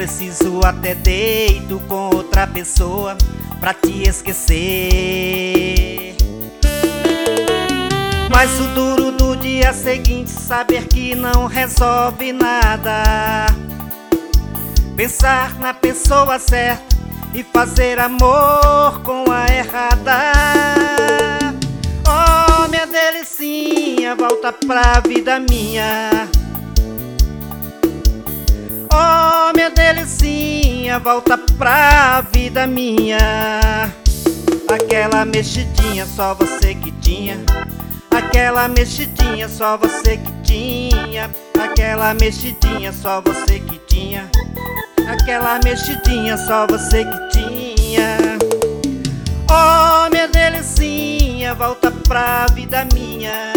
preciso até deito com outra pessoa pra te esquecer. Mas o duro do dia seguinte, saber que não resolve nada. Pensar na pessoa certa e fazer amor com a errada. Oh, minha delicinha, volta pra vida minha. Oh, minha delicinha, volta pra vida minha. Aquela mexidinha só você que tinha. Aquela mexidinha só você que tinha. Aquela mexidinha só você que tinha. Aquela mexidinha só você que tinha. Oh, minha delicinha, volta pra vida minha.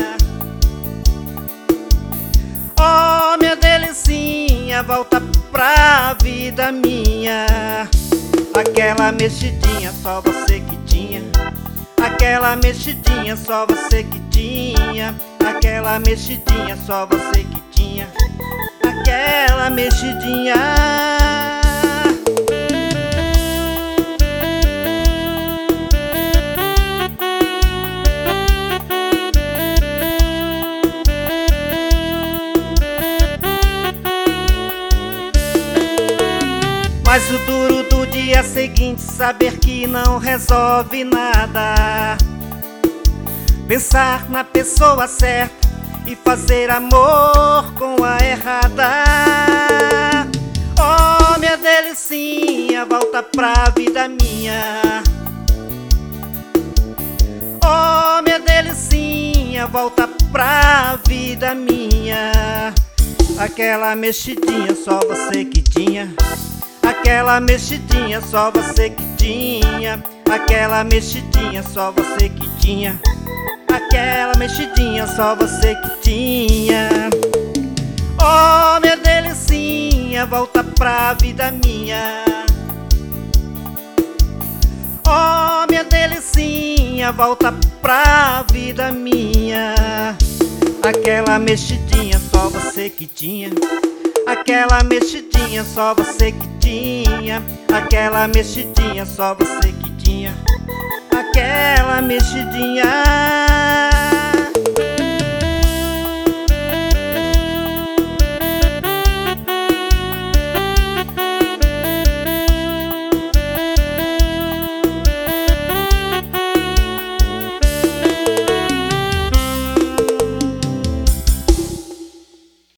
Oh, minha delicinha, volta pra vida minha. Aquela mexidinha só você que tinha. Aquela mexidinha só você que tinha. Aquela mexidinha só você que tinha. Aquela mexidinha. Mas o duro do dia seguinte, saber que não resolve nada. Pensar na pessoa certa e fazer amor com a errada. Oh, minha delicinha, volta pra vida minha. Oh, minha delicinha, volta pra vida minha. Aquela mexidinha só você que tinha. Aquela mexidinha só você que tinha. Aquela mexidinha só você que tinha. Aquela mexidinha só você que tinha. Oh, minha delicinha, volta pra vida minha. Oh, minha delicinha, volta pra vida minha. Aquela mexidinha só você que tinha. Aquela mexidinha só você que tinha. Aquela mexidinha só você que tinha. Aquela mexidinha.